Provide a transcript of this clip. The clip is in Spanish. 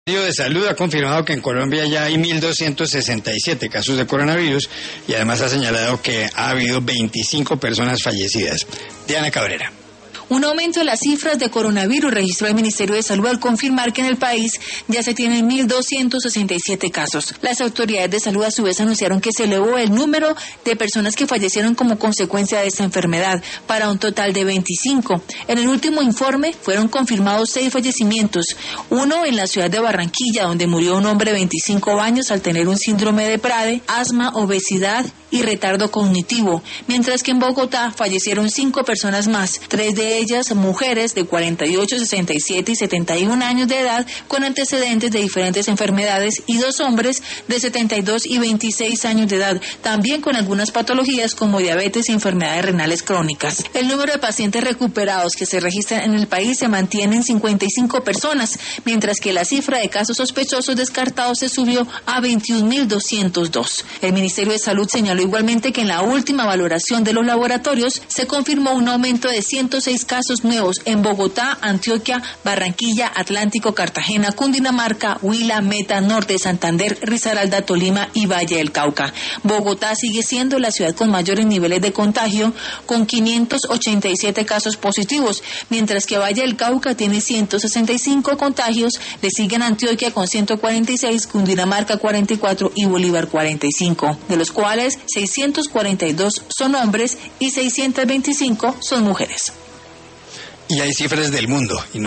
El Ministerio de Salud ha confirmado que en Colombia ya hay 1.267 casos de coronavirus y además ha señalado que ha habido 25 personas fallecidas. Diana Cabrera. Un aumento de las cifras de coronavirus registró el Ministerio de Salud al confirmar que en el país ya se tienen 1.267 casos. Las autoridades de salud a su vez anunciaron que se elevó el número de personas que fallecieron como consecuencia de esta enfermedad para un total de 25. En el último informe fueron confirmados 6 fallecimientos, uno en la ciudad de Barranquilla, donde murió un hombre de 25 años al tener un síndrome de Prade, asma, obesidad y retardo cognitivo, mientras que en Bogotá fallecieron 5 personas más, 3 de ellas mujeres de 48, 67 y 71 años de edad con antecedentes de diferentes enfermedades y 2 hombres de 72 y 26 años de edad, también con algunas patologías como diabetes y enfermedades renales crónicas. El número de pacientes recuperados que se registran en el país se mantiene en 55 personas, mientras que la cifra de casos sospechosos descartados se subió a 21.202. El Ministerio de Salud señaló igualmente que en la última valoración de los laboratorios se confirmó un aumento de 106 casos nuevos en Bogotá, Antioquia, Barranquilla, Atlántico, Cartagena, Cundinamarca, Huila, Meta, Norte, Santander, Risaralda, Tolima y Valle del Cauca. Bogotá sigue siendo la ciudad con mayores niveles de contagio, con 587 casos positivos, mientras que Valle del Cauca tiene 165 contagios, le siguen Antioquia con 146, Cundinamarca 44 y Bolívar 45, de los cuales 642 son hombres y 625 son mujeres. Y hay cifras del mundo.